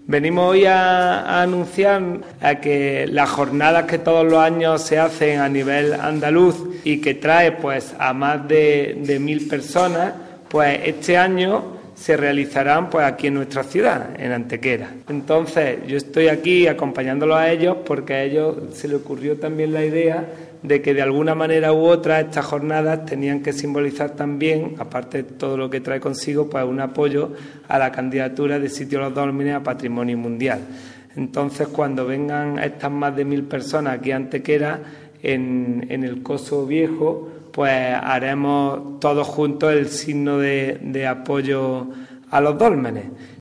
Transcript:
Venimos hoy a anunciar a que las jornadas que todos los años se hacen a nivel andaluz y que trae pues a más de 1.000 personas, pues este año se realizarán pues aquí en nuestra ciudad, en Antequera. Entonces yo estoy aquí acompañándolos a ellos porque a ellos se les ocurrió también la idea de que de alguna manera u otra estas jornadas tenían que simbolizar también, aparte de todo lo que trae consigo, pues un apoyo a la candidatura de Sitio Los Dólmenes a Patrimonio Mundial. Entonces, cuando vengan estas más de 1.000 personas aquí a Antequera, en el Coso Viejo, pues haremos todos juntos el signo de apoyo a los dólmenes.